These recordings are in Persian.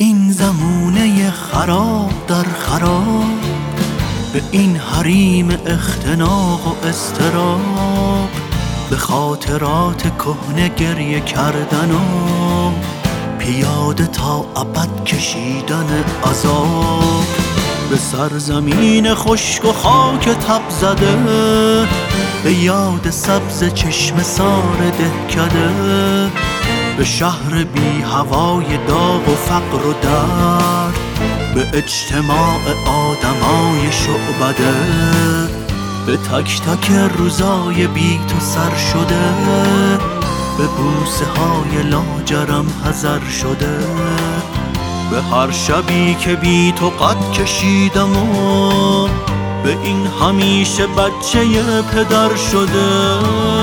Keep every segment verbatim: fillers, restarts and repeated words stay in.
این زمونه خراب در خراب، به این حریم اختناق و اضطراب، به خاطرات کهنه گریه کردن و پیاده تا ابد کشیدن عذاب، به سرزمین خشک و خاک تب زده، به یاد سبز چشم سار دهکده، به شهر بی هوای داغ و فقر و درد، به اجتماع آدمای شعبده، به تک تک روزای بی تو سر شده، به بوسه های لاجرم حذر شده، به هر شبی که بی تو قد کشیدم و به این همیشه بچه پدر شده،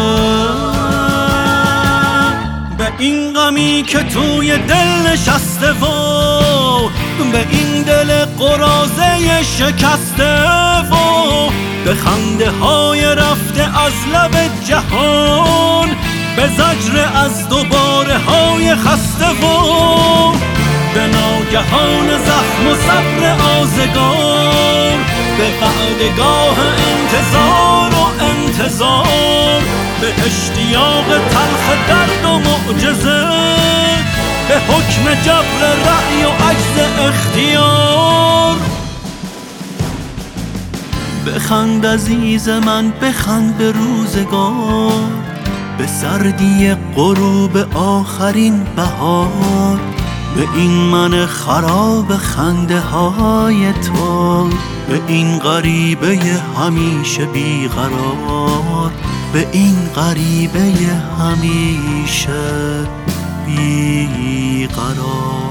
به این غمی که توی دل نشسته و به این دل قراضه شکسته و به خنده های رفته از لب جهان، به زجر از دوباره های خسته و به ناگهان زخم و صبر آزگار، به قعدگاه انتظار و انتظار، به اشتیاق تلخ درد و معجزه، به حکم جبر رأی و عجز اختیار. بخند عزیز من، بخند به روزگار، به سردی غروب آخرین بهار، به این من خراب خنده های تو، به این غریبه همیشه بیقرار، به این غریبه همیشه بیقرار.